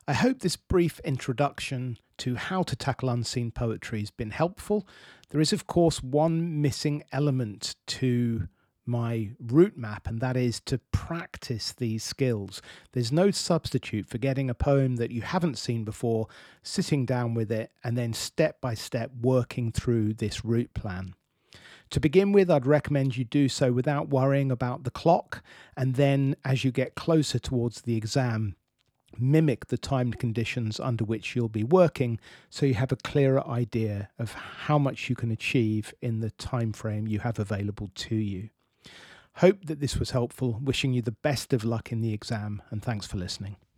I hope this brief introduction to how to tackle unseen poetry has been helpful. There is, of course, one missing element to my route map, and that is to practice these skills. There's no substitute for getting a poem that you haven't seen before, sitting down with it, and then step by step working through this route plan. To begin with, I'd recommend you do so without worrying about the clock, and then as you get closer towards the exam, mimic the timed conditions under which you'll be working so you have a clearer idea of how much you can achieve in the time frame you have available to you. Hope that this was helpful. Wishing you the best of luck in the exam, and thanks for listening.